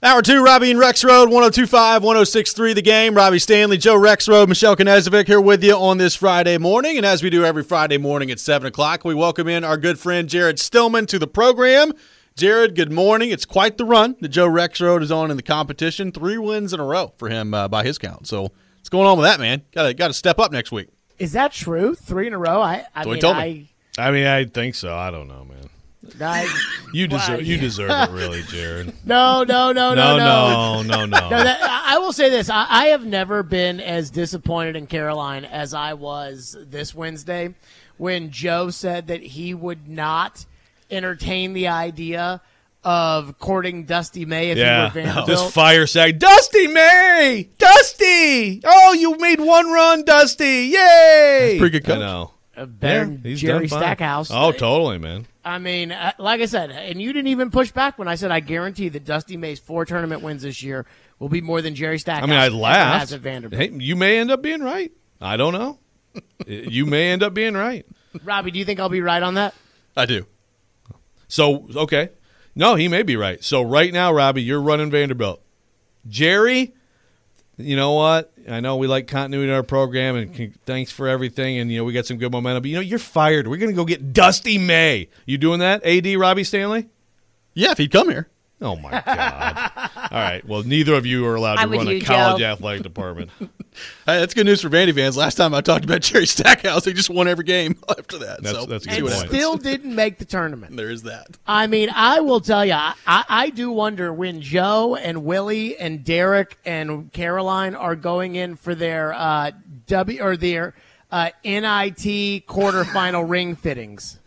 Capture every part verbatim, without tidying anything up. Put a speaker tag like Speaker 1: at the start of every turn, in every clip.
Speaker 1: Hour two, Robbie and Rexroad, one oh two point five, one oh six point three The Game. Robbie Stanley, Joe Rexroad, Michelle Knezovic here with you on this Friday morning. And as we do every Friday morning at seven o'clock, we welcome in our good friend Jared Stillman to the program. Jared, good morning. It's quite the run that Joe Rexroad is on in the competition. Three wins in a row for him uh, by his count. So what's going on with that, man? Got to got to step up next week.
Speaker 2: Is that true? Three in a row? I, I
Speaker 1: That's what
Speaker 2: mean,
Speaker 1: he told
Speaker 2: I,
Speaker 1: me.
Speaker 3: I mean, I think so. I don't know, man.
Speaker 2: I,
Speaker 3: You deserve
Speaker 2: well,
Speaker 3: you
Speaker 2: yeah.
Speaker 3: deserve it, really, Jared.
Speaker 2: No, no, no, no,
Speaker 3: No,
Speaker 2: no.
Speaker 3: no, no, no.
Speaker 2: No, that, I I will say this. I, I have never been as disappointed in Caroline as I was this Wednesday when Joe said that he would not entertain the idea of courting Dusty May if
Speaker 3: Yeah,
Speaker 2: he were Vanderbilt.
Speaker 3: just fire sag. Dusty May! Dusty! Oh, you made one run, Dusty! Yay!
Speaker 1: That's pretty good coach.
Speaker 3: I know.
Speaker 2: Uh, better
Speaker 3: Yeah,
Speaker 2: than
Speaker 3: he's
Speaker 2: Jerry
Speaker 3: done fine.
Speaker 2: Stackhouse.
Speaker 3: Oh, totally, man.
Speaker 2: I mean, uh, like I said, and you didn't even push back when I said I guarantee that Dusty May's four tournament wins this year will be more than Jerry Stackhouse
Speaker 3: I mean, I
Speaker 2: ever
Speaker 3: laughed.
Speaker 2: has at Vanderbilt.
Speaker 3: Hey, you may end up being right. I don't know. You may end up being right.
Speaker 2: Robbie, do you think I'll be right on that?
Speaker 1: I do.
Speaker 3: So, okay. No, he may be right. So right now, Robbie, you're running Vanderbilt. Jerry, you know what? I know we like continuity in our program, and c- thanks for everything, and, you know, we got some good momentum. But, you know, you're fired. We're going to go get Dusty May. You doing that, A D Robbie Stanley?
Speaker 1: Yeah, if he'd come here.
Speaker 3: Oh, my God. All right. Well, neither of you are allowed to
Speaker 2: I'm with
Speaker 3: run a
Speaker 2: you,
Speaker 3: college
Speaker 2: Joe.
Speaker 3: athletic department.
Speaker 1: Hey, that's good news for Vandy fans. Last time I talked about Jerry Stackhouse, he just won every game after that.
Speaker 3: That's-
Speaker 1: so
Speaker 3: that's a
Speaker 1: see
Speaker 3: good
Speaker 1: what
Speaker 2: And
Speaker 3: point.
Speaker 1: happens.
Speaker 2: still didn't make the tournament.
Speaker 1: There is that.
Speaker 2: I mean, I will tell you, I, I, I do wonder when Joe and Willie and Derek and Caroline are going in for their uh, W or their uh, N I T quarterfinal ring fittings.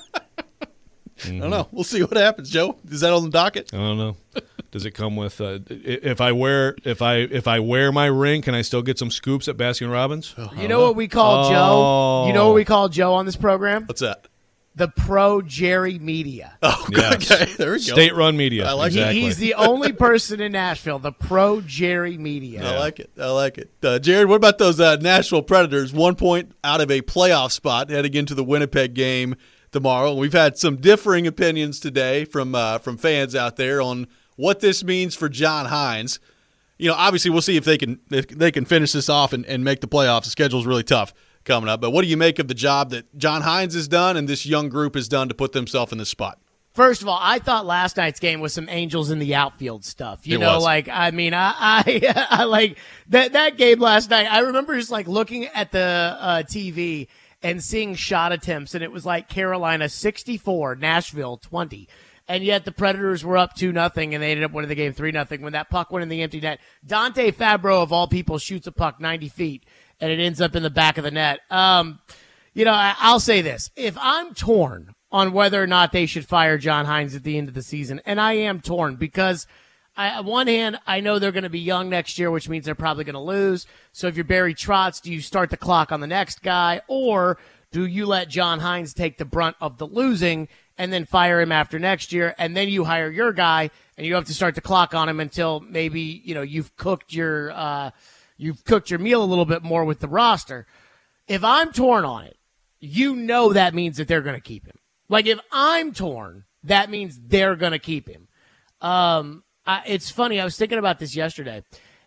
Speaker 1: I don't know. We'll see what happens, Joe. Is that on the docket?
Speaker 3: I don't know. Does it come with uh, i- if I wear if I if I wear my ring, can I still get some scoops at Baskin Robbins?
Speaker 2: You know what we call
Speaker 3: Oh.
Speaker 2: Joe? You know what we call Joe on this program?
Speaker 1: What's that?
Speaker 2: The Pro Jerry Media.
Speaker 1: Oh,
Speaker 3: Yes.
Speaker 1: okay. There we go.
Speaker 3: State run media.
Speaker 1: I like
Speaker 2: He-
Speaker 3: exactly.
Speaker 2: He's the only person in Nashville, the Pro Jerry Media.
Speaker 1: I like it. I like it. Uh, Jared, what about those uh, Nashville Predators? One point out of a playoff spot heading into the Winnipeg game tomorrow. We've had some differing opinions today from uh, from fans out there on what this means for John Hines. You know, obviously we'll see if they can if they can finish this off and, and make the playoffs. The schedule's really tough coming up. But what do you make of the job that John Hines has done and this young group has done to put themselves in this spot?
Speaker 2: First of all, I thought last night's game was some angels in the outfield stuff. You
Speaker 1: It
Speaker 2: know,
Speaker 1: was.
Speaker 2: like I mean, I, I, I like that that game last night. I remember just like looking at the uh, T V and seeing shot attempts, and it was like Carolina sixty-four, Nashville twenty. And yet the Predators were up two nothing, and they ended up winning the game three nothing when that puck went in the empty net. Dante Fabro, of all people, shoots a puck ninety feet, and it ends up in the back of the net. Um, you know, I, I'll say this. If I'm torn on whether or not they should fire John Hines at the end of the season, and I am torn because I, on one hand, I know they're going to be young next year, which means they're probably going to lose. So if you're Barry Trotz, do you start the clock on the next guy, or do you let John Hines take the brunt of the losing and then fire him after next year, and then you hire your guy, and you have to start the clock on him until maybe you know you've cooked your uh, you've cooked your meal a little bit more with the roster. If I'm torn on it, you know that means that they're going to keep him. Like if I'm torn, that means they're going to keep him. Um, I, it's funny. I was thinking about this yesterday,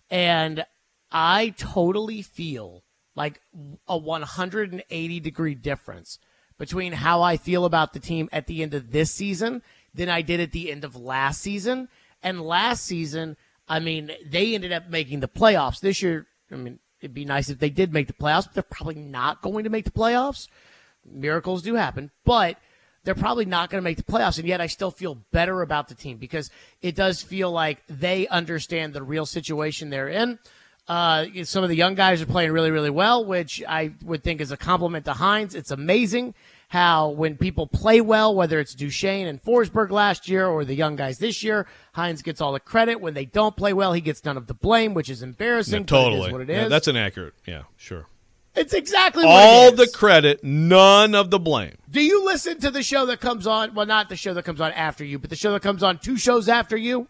Speaker 2: and I totally feel like a one hundred eighty degree difference between how I feel about the team at the end of this season than I did at the end of last season. And last season, I mean, they ended up making the playoffs. This year, I mean, it'd be nice if they did make the playoffs, but they're probably not going to make the playoffs. Miracles do happen, but they're probably not going to make the playoffs, and yet I still feel better about the team because it does feel like they understand the real situation they're in. Uh, some of the young guys are playing really, really well, which I would think is a compliment to Hines. It's amazing how when people play well, whether it's Duchesne and Forsberg last year or the young guys this year, Hines gets all the credit. When they don't play well, he gets none of the blame, which is embarrassing.
Speaker 3: Yeah, totally.
Speaker 2: But it is what it is.
Speaker 3: Yeah, that's inaccurate. Yeah, sure.
Speaker 2: It's exactly what
Speaker 3: All
Speaker 2: it is.
Speaker 3: the credit, none of the blame.
Speaker 2: Do you listen to the show that comes on? Well, not the show that comes on after you, but the show that comes on two shows after you?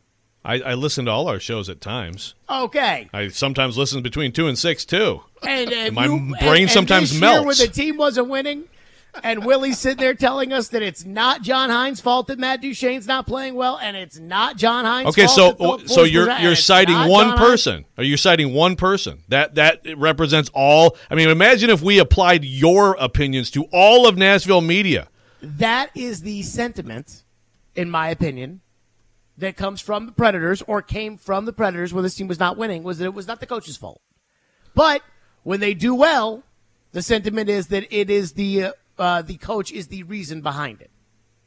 Speaker 3: I, I listen to all our shows at times.
Speaker 2: Okay.
Speaker 3: I sometimes listen between two and six too.
Speaker 2: And, and
Speaker 3: My
Speaker 2: you,
Speaker 3: brain
Speaker 2: and,
Speaker 3: sometimes
Speaker 2: and this year
Speaker 3: melts.
Speaker 2: when the team wasn't winning, And Willie's sitting there telling us that it's not John Hines' fault that Matt Duchene's not playing well, and it's not John Hines'
Speaker 3: okay,
Speaker 2: fault.
Speaker 3: Okay, so so you're you're citing one person. Are you citing one person? That that represents all. I mean, imagine if we applied your opinions to all of Nashville media.
Speaker 2: That is the sentiment, in my opinion, that comes from the Predators or came from the Predators when this team was not winning, was that it was not the coach's fault. But when they do well, the sentiment is that it is the uh, uh, the coach is the reason behind it.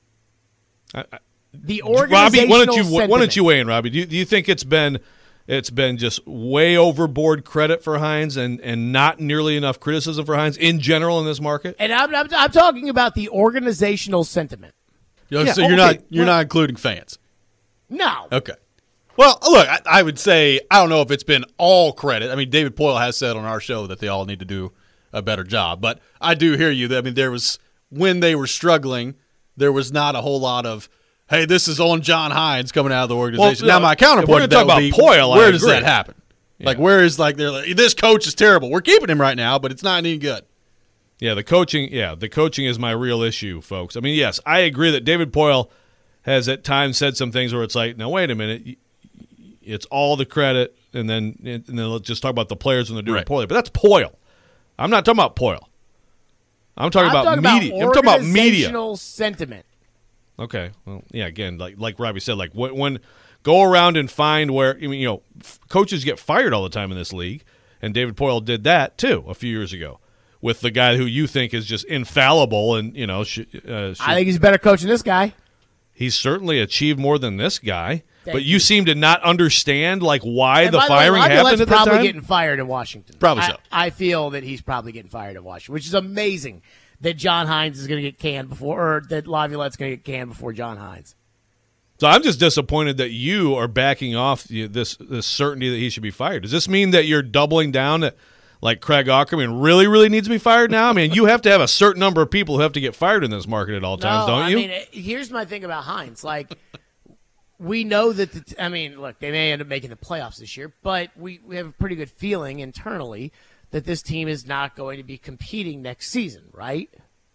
Speaker 3: I, I,
Speaker 2: the organizational
Speaker 3: Robbie, why don't you
Speaker 2: sentiment.
Speaker 3: why don't you weigh in, Robbie? Do you, do you think it's been it's been just way overboard credit for Hines and, and not nearly enough criticism for Hines in general in this market?
Speaker 2: And I'm I'm, I'm talking about the organizational sentiment.
Speaker 1: You know,
Speaker 3: Yeah,
Speaker 1: so you're
Speaker 3: okay.
Speaker 1: not you're
Speaker 2: Well-
Speaker 1: not including fans.
Speaker 2: No.
Speaker 1: Okay. Well, look, I, I would say I don't know if it's been all credit. I mean, David Poyle has said on our show that they all need to do a better job, but I do hear you. That I mean, there was when they were struggling, there was not a whole lot of, hey, this is on John Hines coming out of the organization.
Speaker 3: Well,
Speaker 1: now, my
Speaker 3: if we're
Speaker 1: counterpoint
Speaker 3: gonna
Speaker 1: to that
Speaker 3: talk
Speaker 1: would
Speaker 3: about
Speaker 1: be,
Speaker 3: Poyle, I
Speaker 1: where does
Speaker 3: agree.
Speaker 1: that happen?
Speaker 3: Yeah.
Speaker 1: Like, where is like they're like, this coach is terrible. We're keeping him right now, but it's not any good.
Speaker 3: Yeah, the coaching. Yeah, the coaching is my real issue, folks. I mean, yes, I agree that David Poyle has at times said some things where it's like, now wait a minute, it's all the credit, and then and then let's just talk about the players when they're doing
Speaker 1: Right.
Speaker 3: poorly. But that's Poyle. I'm not talking about Poyle. I'm talking
Speaker 2: I'm
Speaker 3: about
Speaker 2: talking
Speaker 3: media.
Speaker 2: About
Speaker 3: I'm talking about media.
Speaker 2: organizational sentiment.
Speaker 3: Okay. Well, yeah. Again, like like Robbie said, like when, when go around and find where I mean, you know, f- coaches get fired all the time in this league, and David Poyle did that too a few years ago with the guy who you think is just infallible, and you know, sh- uh, should,
Speaker 2: I think he's a better coach than this guy.
Speaker 3: he's certainly achieved more than this guy.
Speaker 2: Thank
Speaker 3: but you,
Speaker 2: you.
Speaker 3: seem to not understand like why
Speaker 2: And
Speaker 3: the
Speaker 2: by the way,
Speaker 3: firing happened
Speaker 2: Laviolette's
Speaker 3: at the
Speaker 2: probably
Speaker 3: time.
Speaker 2: getting fired in Washington.
Speaker 1: Probably
Speaker 2: I-
Speaker 1: so.
Speaker 2: I feel that he's probably getting fired in Washington, which is amazing that John Hines is going to get canned before, or that Laviolette's going to get canned before John Hines.
Speaker 3: So I'm just disappointed that you are backing off the- this this certainty that he should be fired. Does this mean that you're doubling down that like Craig Ackerman really, really needs to be fired now? I mean, you have to have a certain number of people who have to get fired in this market at all times,
Speaker 2: no,
Speaker 3: don't
Speaker 2: I
Speaker 3: you?
Speaker 2: mean, it- here's my thing about Hines. Like, we know that, the t- I mean, look, they may end up making the playoffs this year, but we, we have a pretty good feeling internally that this team is not going to be competing next season, right?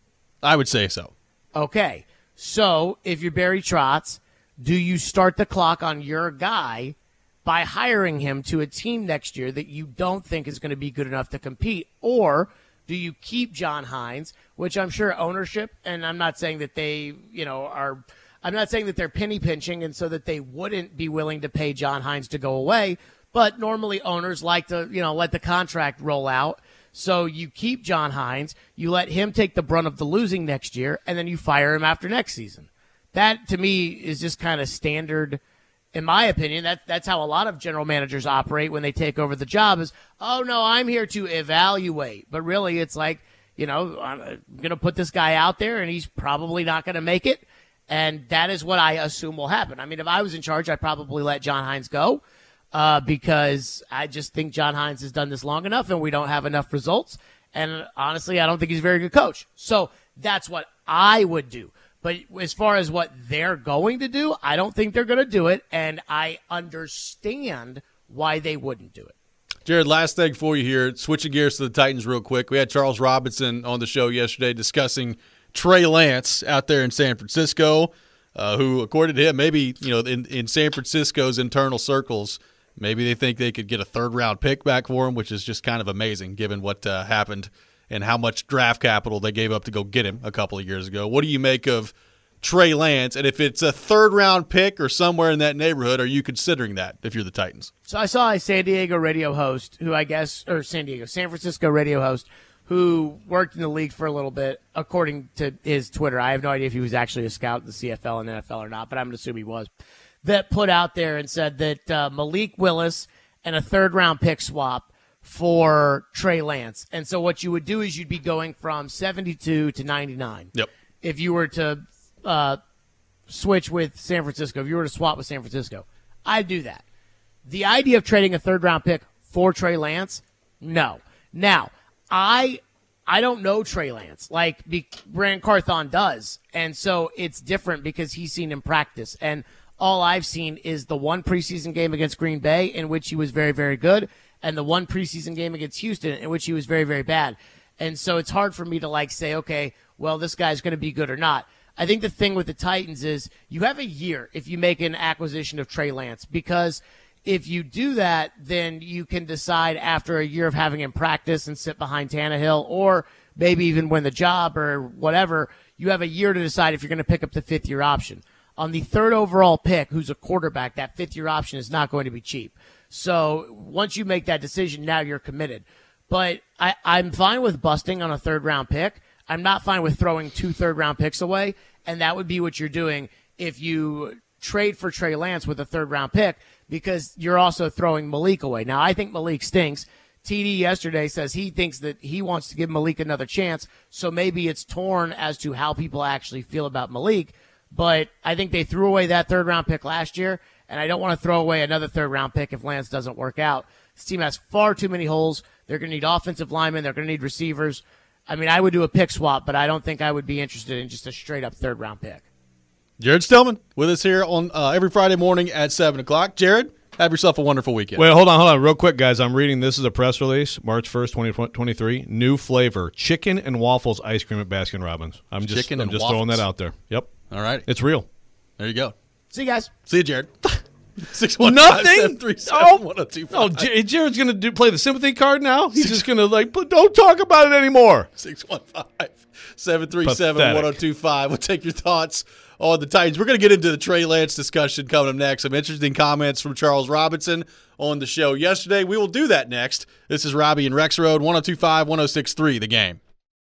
Speaker 1: I would say so.
Speaker 2: Okay, so if you're Barry Trotz, do you start the clock on your guy by hiring him to a team next year that you don't think is going to be good enough to compete? Or do you keep John Hines, which I'm sure ownership, and I'm not saying that they, you know, are, I'm not saying that they're penny pinching and so that they wouldn't be willing to pay John Hines to go away, but normally owners like to, you know, let the contract roll out. So you keep John Hines, you let him take the brunt of the losing next year, and then you fire him after next season. That, to me, is just kind of standard, in my opinion. That, that's how a lot of general managers operate when they take over the job is, oh, no, I'm here to evaluate. But really, it's like, you know, I'm going to put this guy out there, and he's probably not going to make it. And that is what I assume will happen. I mean, if I was in charge, I'd probably let John Hines go. Uh, because I just think John Hines has done this long enough and we don't have enough results. And honestly, I don't think he's a very good coach. So that's what I would do. But as far as what they're going to do, I don't think they're going to do it. And I understand why they wouldn't do it.
Speaker 1: Jared, last thing for you here, switching gears to the Titans real quick. We had Charles Robinson on the show yesterday discussing Trey Lance out there in San Francisco, uh, who, according to him, maybe, you know, in, in San Francisco's internal circles, maybe they think they could get a third-round pick back for him, which is just kind of amazing given what uh, happened and how much draft capital they gave up to go get him a couple of years ago. What do you make of Trey Lance? And if it's a third-round pick or somewhere in that neighborhood, are you considering that if you're the Titans?
Speaker 2: So I saw a San Diego radio host who I guess, or San Diego, San Francisco radio host who worked in the league for a little bit, according to his Twitter. I have no idea if he was actually a scout in the C F L and N F L or not, but I'm going to assume he was. That put out there and said that uh, Malik Willis and a third-round pick swap for Trey Lance. And so what you would do is you'd be going from seventy-two to ninety-nine.
Speaker 1: Yep.
Speaker 2: If you were to uh, switch with San Francisco, if you were to swap with San Francisco, I'd do that. The idea of trading a third-round pick for Trey Lance, no. Now, I I don't know Trey Lance like be, Brand Carthon does, and so it's different because he's seen him practice. And all I've seen is the one preseason game against Green Bay in which he was very, very good, and the one preseason game against Houston in which he was very, very bad. And so it's hard for me to like say, okay, well, this guy's going to be good or not. I think the thing with the Titans is you have a year if you make an acquisition of Trey Lance, because if you do that, then you can decide after a year of having him practice and sit behind Tannehill, or maybe even win the job or whatever, you have a year to decide if you're going to pick up the fifth-year option. On the third overall pick, who's a quarterback, that fifth-year option is not going to be cheap. So once you make that decision, now you're committed. But I, I'm fine with busting on a third-round pick. I'm not fine with throwing two third-round picks away, and that would be what you're doing if you trade for Trey Lance with a third-round pick, because you're also throwing Malik away. Now, I think Malik stinks. T D yesterday says he thinks that he wants to give Malik another chance, so maybe it's torn as to how people actually feel about Malik. But I think they threw away that third-round pick last year, and I don't want to throw away another third-round pick if Lance doesn't work out. This team has far too many holes. They're going to need offensive linemen. They're going to need receivers. I mean, I would do a pick swap, but I don't think I would be interested in just a straight-up third-round pick.
Speaker 1: Jared Stillman with us here on uh, every Friday morning at seven o'clock. Jared, have yourself a wonderful weekend.
Speaker 3: Wait, hold on, hold on. Real quick, guys. I'm reading. This is a press release, March first, twenty twenty-three. New flavor, chicken and waffles ice cream at Baskin-Robbins. I'm just,
Speaker 1: Chicken
Speaker 3: I'm
Speaker 1: and
Speaker 3: just
Speaker 1: waffles.
Speaker 3: throwing that out there. Yep.
Speaker 1: All right.
Speaker 3: It's real.
Speaker 1: There you go.
Speaker 2: See you guys.
Speaker 1: See you, Jared. six one five, seven three seven, one oh two five.
Speaker 3: Oh, J- Jared's going to do play the sympathy card now? He's just going to, like, don't talk about it anymore.
Speaker 1: six one five, seven three seven, one oh two five. We'll take your thoughts on the Titans. We're going to get into the Trey Lance discussion coming up next. Some interesting comments from Charles Robinson on the show yesterday. We will do that next. This is Robbie and Rex Road, one oh two five, one oh six three, The Game.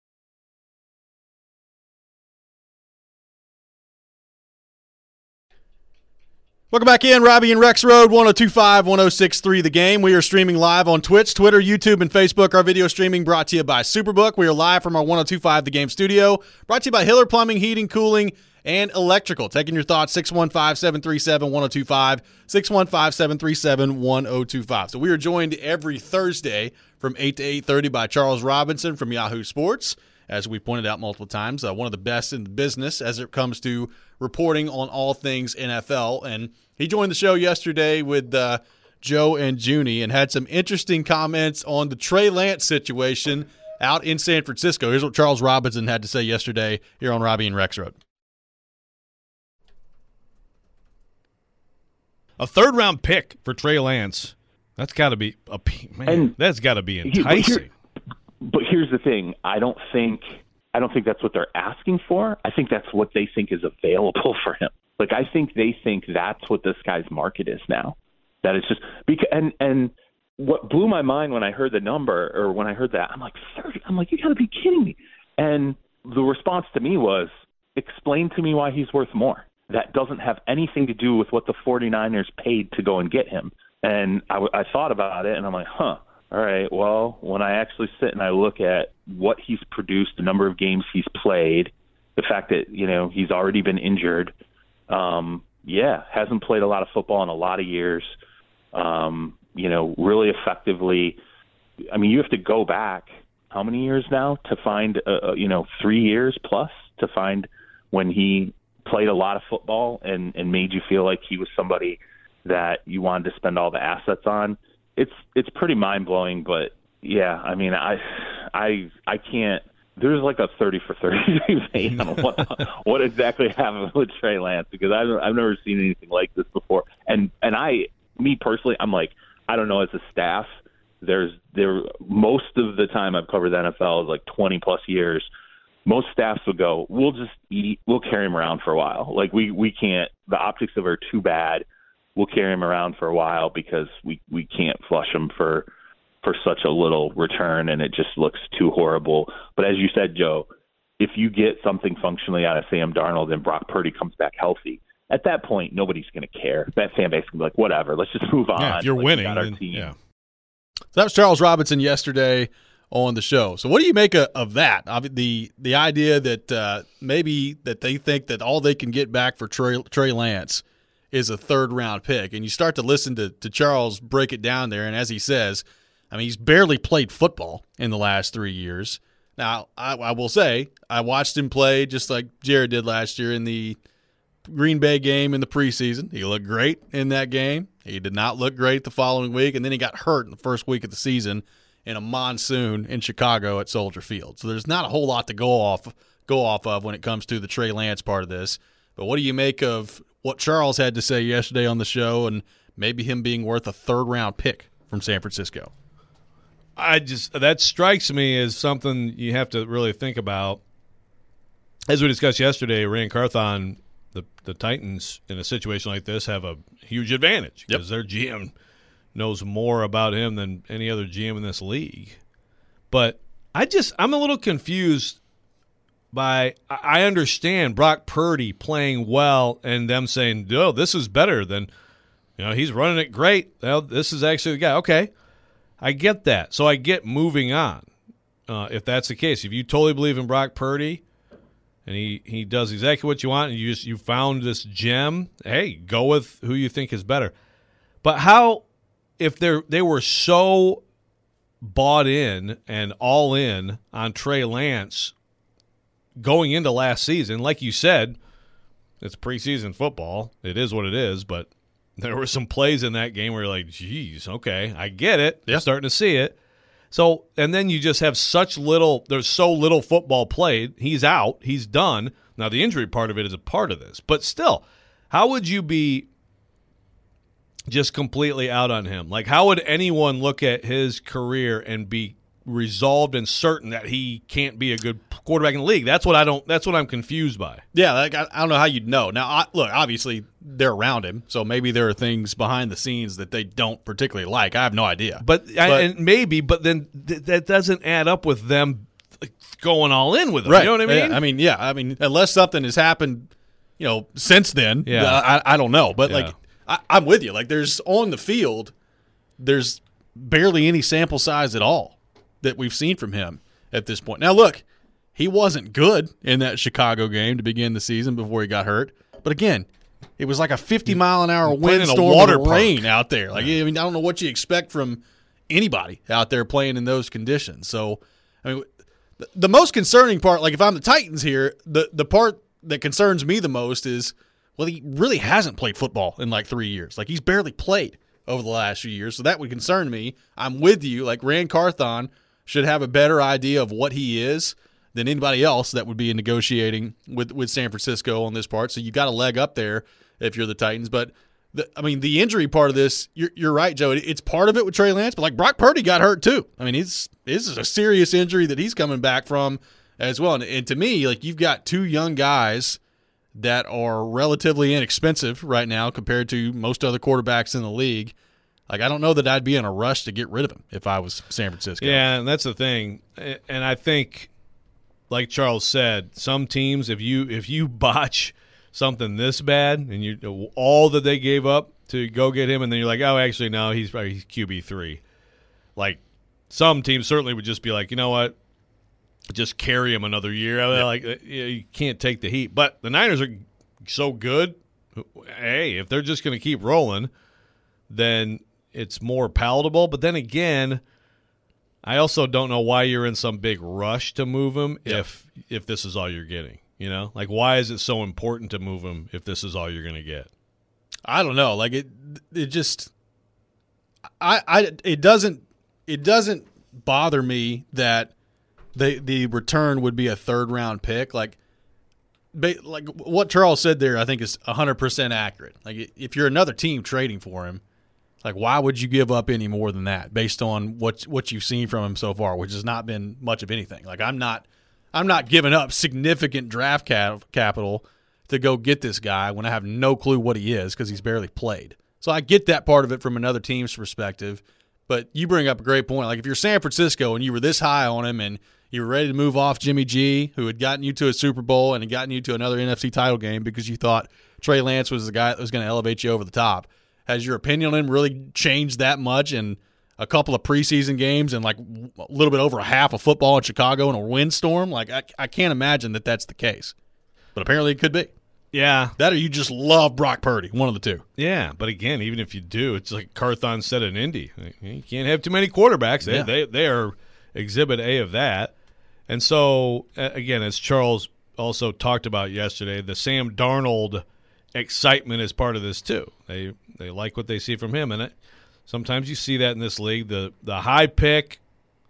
Speaker 1: Welcome back in, Robbie and Rex Road, one oh two five, one oh six three, The Game. We are streaming live on Twitch, Twitter, YouTube, and Facebook. Our video streaming brought to you by Superbook. We are live from our one oh two five The Game studio, brought to you by Hiller Plumbing, Heating, Cooling, and Electrical. Taking your thoughts, six one five, seven three seven, one oh two five, six one five, seven three seven, one oh two five. So we are joined every Thursday from eight to eight thirty by Charles Robinson from Yahoo Sports. As we pointed out multiple times, uh, one of the best in the business as it comes to reporting on all things N F L. And he joined the show yesterday with uh, Joe and Junie and had some interesting comments on the Trey Lance situation out in San Francisco. Here's what Charles Robinson had to say yesterday here on Robbie and Rex Road.
Speaker 3: A third-round pick for Trey Lance. That's got to be a man.
Speaker 4: And
Speaker 3: that's got to be
Speaker 4: he- but
Speaker 3: enticing.
Speaker 4: here- But here's the thing: I don't think I don't think that's what they're asking for. I think that's what they think is available for him. Like I think they think that's what this guy's market is now. That it's just because and and what blew my mind when I heard the number or when I heard that, I'm like thirty. I'm like, you got to be kidding me. And the response to me was, explain to me why he's worth more. That doesn't have anything to do with what the 49ers paid to go and get him. And I, I thought about it, and I'm like, huh. All right, well, when I actually sit and I look at what he's produced, the number of games he's played, the fact that, you know, he's already been injured, um, yeah, hasn't played a lot of football in a lot of years, um, you know, really effectively. I mean, you have to go back how many years now to find, uh, you know, three years plus to find when he played a lot of football and, and made you feel like he was somebody that you wanted to spend all the assets on. It's it's pretty mind blowing, but yeah, I mean, I I I can't. There's like a thirty for thirty debate on what what exactly happened with Trey Lance because I've I've never seen anything like this before. And and I, me personally, I'm like, I don't know. As a staff, there's there most of the time I've covered the N F L is like twenty plus years. Most staffs would go, we'll just eat, we'll carry him around for a while. Like we we can't. The optics of it are too bad. We'll carry him around for a while because we, we can't flush him for for such a little return, and it just looks too horrible. But as you said, Joe, if you get something functionally out of Sam Darnold and Brock Purdy comes back healthy, at that point, nobody's going to care. That fan base can be like, whatever, let's just move on.
Speaker 3: Yeah, if you're
Speaker 4: like,
Speaker 3: winning,
Speaker 4: we got our
Speaker 3: then,
Speaker 4: team.
Speaker 3: yeah.
Speaker 1: So that was Charles Robinson yesterday on the show. So what do you make of, of that? I mean, the the idea that uh, maybe that they think that all they can get back for Trey, Trey Lance is a third-round pick. And you start to listen to, to Charles break it down there, and as he says, I mean, he's barely played football in the last three years. Now, I, I will say, I watched him play just like Jared did last year in the Green Bay game in the preseason. He looked great in that game. He did not look great the following week, and then he got hurt in the first week of the season in a monsoon in Chicago at Soldier Field. So there's not a whole lot to go off go off of when it comes to the Trey Lance part of this. But what do you make of what Charles had to say yesterday on the show and maybe him being worth a third-round pick from San Francisco?
Speaker 3: I just that strikes me as something you have to really think about. As we discussed yesterday, Rand Carthon, the the Titans in a situation like this have a huge advantage because yep. their G M knows more about him than any other G M in this league. But I just I'm a little confused by I understand Brock Purdy playing well and them saying, "No, this is better than you know he's running it great. Well, this is actually the guy." Okay, I get that. So I get moving on uh, if that's the case. If you totally believe in Brock Purdy. And he, he does exactly what you want, and you just you found this gem. Hey, go with who you think is better. But how, if they they were so bought in and all in on Trey Lance going into last season, like you said, it's preseason football. It is what it is. But there were some plays in that game where you're like, geez, okay, I get it.
Speaker 1: Yeah.
Speaker 3: I'm starting to see it. So, and then you just have such little, there's so little football played. He's out. He's done. Now, the injury part of it is a part of this. But still, how would you be just completely out on him? Like, how would anyone look at his career and be resolved and certain that he can't be a good quarterback in the league? That's what I don't, that's what I'm confused by.
Speaker 1: Yeah, like, I, I don't know how you'd know. Now, I, look, obviously, they're around him, so maybe there are things behind the scenes that they don't particularly like. I have no idea.
Speaker 3: But,
Speaker 1: but
Speaker 3: I, and maybe, but then th- that doesn't add up with them going all in with him.
Speaker 1: Right.
Speaker 3: You know what I mean?
Speaker 1: Yeah, I mean, yeah. I mean, unless something has happened, you know, since then,
Speaker 3: yeah.
Speaker 1: I, I don't know. But,
Speaker 3: yeah.
Speaker 1: like, I, I'm with you. Like, there's on the field, there's barely any sample size at all that we've seen from him at this point. Now, look, he wasn't good in that Chicago game to begin the season before he got hurt. But, again, it was like a fifty mile an hour windstorm
Speaker 3: water
Speaker 1: with rain out there. Like, yeah. I mean, I don't know what you expect from anybody out there playing in those conditions. So, I mean, the, the most concerning part, like if I'm the Titans here, the the part that concerns me the most is, well, he really hasn't played football in like three years. Like, he's barely played over the last few years. So that would concern me. I'm with you. Like, Rand Carthon should have a better idea of what he is than anybody else that would be negotiating with, with San Francisco on this part. So you got a leg up there if you're the Titans. But, the, I mean, the injury part of this, you're, you're right, Joe. It's part of it with Trey Lance, but, like, Brock Purdy got hurt too. I mean, it's, this is a serious injury that he's coming back from as well. And, and to me, like, you've got two young guys that are relatively inexpensive right now compared to most other quarterbacks in the league. Like, I don't know that I'd be in a rush to get rid of him if I was San Francisco.
Speaker 3: Yeah, and that's the thing. And I think – like Charles said, some teams, if you if you botch something this bad and you all that they gave up to go get him, and then you're like, oh, actually, no, he's probably Q B three. Like, some teams certainly would just be like, you know what, just carry him another year. I mean, yeah. Like, you can't take the heat. But the Niners are so good. Hey, if they're just going to keep rolling, then it's more palatable. But then again, I also don't know why you're in some big rush to move him yep. if if this is all you're getting. You know, like, why is it so important to move him if this is all you're going to get?
Speaker 1: I don't know. Like, it it just I I it doesn't it doesn't bother me that the the return would be a third round pick. Like, like what Charles said there, I think is one hundred percent accurate. Like, if you're another team trading for him, like, why would you give up any more than that based on what what you've seen from him so far, which has not been much of anything? Like, I'm not I'm not giving up significant draft cap, capital to go get this guy when I have no clue what he is because he's barely played. So I get that part of it from another team's perspective, but you bring up a great point. Like, if you're San Francisco and you were this high on him and you were ready to move off Jimmy G, who had gotten you to a Super Bowl and had gotten you to another N F C title game because you thought Trey Lance was the guy that was going to elevate you over the top, has your opinion on him really changed that much in a couple of preseason games and like a little bit over a half of football in Chicago in a windstorm? Like, I, I can't imagine that that's the case. But apparently it could be.
Speaker 3: Yeah.
Speaker 1: That or you just love Brock Purdy, one of the two.
Speaker 3: Yeah, but again, even if you do, it's like Carthon said in Indy. You can't have too many quarterbacks. They,
Speaker 1: yeah.
Speaker 3: they, they are exhibit A of that. And so, again, as Charles also talked about yesterday, the Sam Darnold excitement is part of this too. They they like what they see from him, and it, sometimes you see that in this league. The the high pick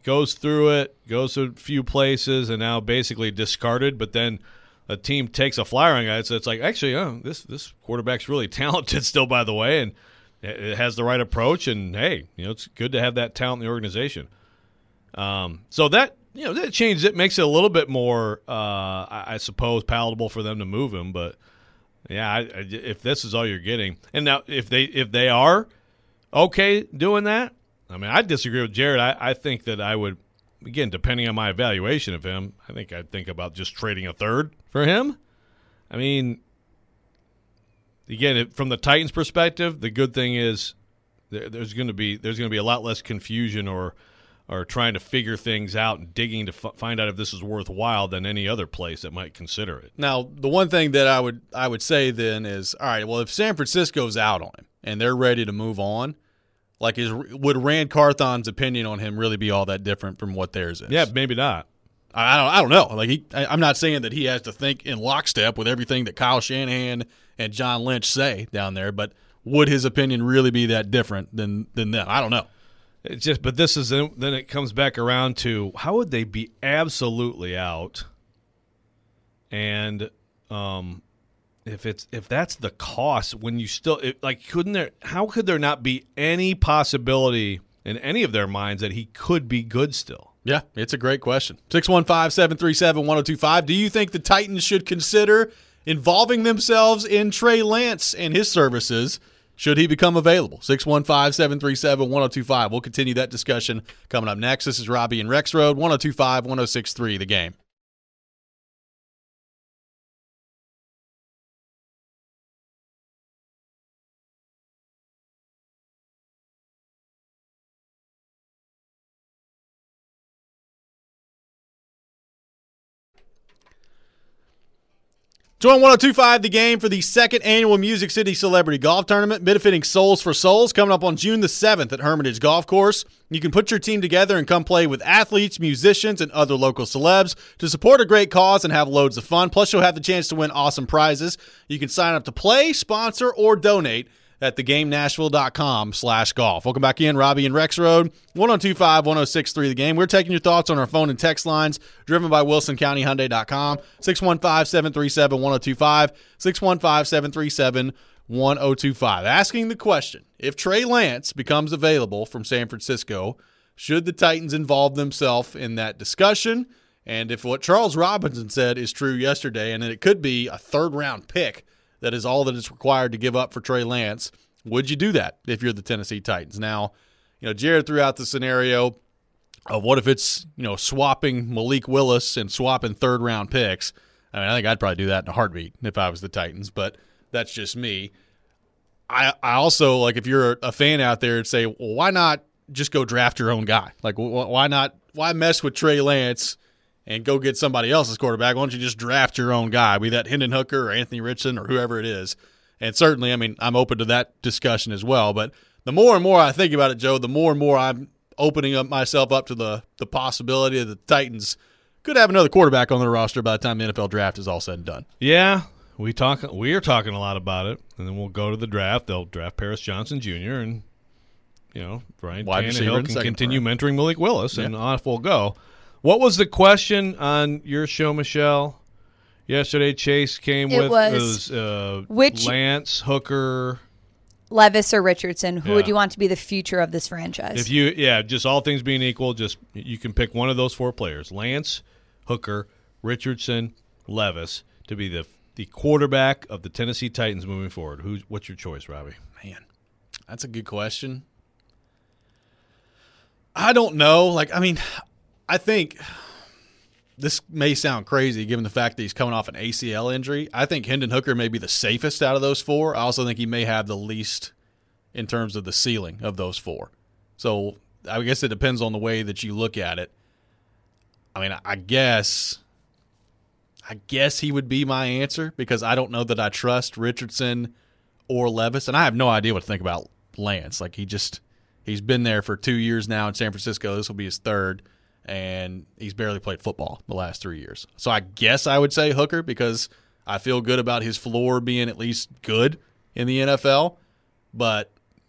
Speaker 3: goes through it, goes to a few places, and now basically discarded, but then a team takes a flyer on guys, so it's like, actually, oh, this this quarterback's really talented still, by the way, and it has the right approach, and, hey, you know, it's good to have that talent in the organization. Um, so that, you know, that changes it, makes it a little bit more, uh, I, I suppose, palatable for them to move him, but, yeah, I, I, if this is all you're getting, and now if they if they are okay doing that, I mean, I disagree with Jared. I, I think that I would, again, depending on my evaluation of him, I think I'd think about just trading a third for him. I mean, again, from the Titans' perspective, the good thing is there, there's going to be there's going to be a lot less confusion or or trying to figure things out and digging to f- find out if this is worthwhile than any other place that might consider it.
Speaker 1: Now, the one thing that I would I would say then is, all right, well, if San Francisco's out on him and they're ready to move on, like, is would Rand Carthon's opinion on him really be all that different from what theirs is?
Speaker 3: Yeah, maybe not.
Speaker 1: I don't I don't know. Like, he, I, I'm not saying that he has to think in lockstep with everything that Kyle Shanahan and John Lynch say down there, but would his opinion really be that different than than them? I don't know.
Speaker 3: It's just, but this is then it comes back around to how would they be absolutely out, and um, if it's if that's the cost when you still it, like couldn't there how could there not be any possibility in any of their minds that he could be good still?
Speaker 1: Yeah, it's a great question. six one five, seven three seven, one oh two five. Do you think the Titans should consider involving themselves in Trey Lance and his services should he become available? six one five, seven three seven, one oh two five. We'll continue that discussion coming up next. This is Robbie and Rex Road, one oh two five, one oh six three, The Game. Join one oh two five The Game for the second annual Music City Celebrity Golf Tournament, benefiting Souls for Souls, coming up on June the seventh at Hermitage Golf Course. You can put your team together and come play with athletes, musicians, and other local celebs to support a great cause and have loads of fun. Plus, you'll have the chance to win awesome prizes. You can sign up to play, sponsor, or donate at thegamenashville.com slash golf. Welcome back in, Robbie and Rex Road, one oh two five, one oh six three The Game. We're taking your thoughts on our phone and text lines, driven by wilson county hyundai dot com, six one five, seven three seven, one oh two five, six one five, seven three seven, one oh two five. Asking the question, if Trey Lance becomes available from San Francisco, should the Titans involve themselves in that discussion? And if what Charles Robinson said is true yesterday, and it could be a third-round pick, that is all that is required to give up for Trey Lance, would you do that if you're the Tennessee Titans? Now, you know, Jared threw out the scenario of what if it's, you know, swapping Malik Willis and swapping third-round picks. I mean, I think I'd probably do that in a heartbeat if I was the Titans, but that's just me. I I also, like, if you're a fan out there, and say, well, why not just go draft your own guy? Like, why not, why mess with Trey Lance and go get somebody else's quarterback? Why don't you just draft your own guy, be that Hendon Hooker or Anthony Richardson or whoever it is? And certainly, I mean, I'm open to that discussion as well. But the more and more I think about it, Joe, the more and more I'm opening up myself up to the, the possibility that the Titans could have another quarterback on their roster by the time the N F L draft is all said and done.
Speaker 3: Yeah, we talk. We are talking a lot about it, and then we'll go to the draft. They'll draft Paris Johnson Junior, and you know, Brian
Speaker 1: Wide receiver
Speaker 3: Tannehill
Speaker 1: in
Speaker 3: can
Speaker 1: second
Speaker 3: continue
Speaker 1: round.
Speaker 3: mentoring Malik Willis, and
Speaker 1: Yeah.
Speaker 3: off we'll go. What was the question on your show, Michelle? Yesterday, Chase came
Speaker 5: It
Speaker 3: with
Speaker 5: was,
Speaker 3: it was, uh,
Speaker 5: which-
Speaker 3: Lance, Hooker.
Speaker 5: Levis or Richardson, who would
Speaker 3: Yeah.
Speaker 5: you want to be the future of this franchise?
Speaker 3: If you, yeah, just all things being equal, just you can pick one of those four players: Lance, Hooker, Richardson, Levis, to be the the quarterback of the Tennessee Titans moving forward. Who's what's your choice, Robbie?
Speaker 1: Man, that's a good question. I don't know. Like, I mean, I think this may sound crazy given the fact that he's coming off an A C L injury. I think Hendon Hooker may be the safest out of those four. I also think he may have the least in terms of the ceiling of those four. So I guess it depends on the way that you look at it. I mean, I guess I guess he would be my answer because I don't know that I trust Richardson or Levis, and I have no idea what to think about Lance. Like, he just he's been there for two years now in San Francisco. This will be his third, and he's barely played football the last three years. So I guess I would say Hooker because I feel good about his floor being at least good in the N F L. But